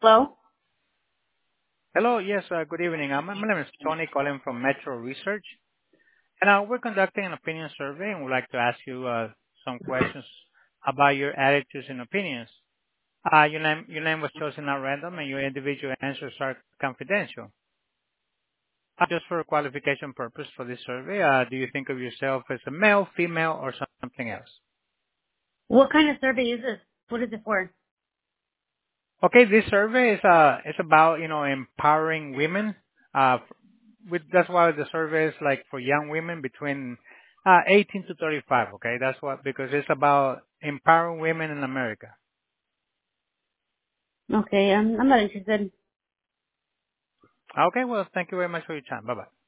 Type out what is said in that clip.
Hello? Hello. Yes, good evening. My name is Tony calling from Metro Research, and we're conducting an opinion survey, and we'd like to ask you some questions about your attitudes and opinions. Your name was chosen at random, and your individual answers are confidential. Just for qualification purpose for this survey, do you think of yourself as a male, female, or something else? What kind of survey is this? What is it for? Okay, this survey is about empowering women. That's why the survey is like for young women between 18 to 35. Okay, that's what because it's about empowering women in America. Okay, I'm not interested. Okay, well, thank you very much for your time. Bye bye.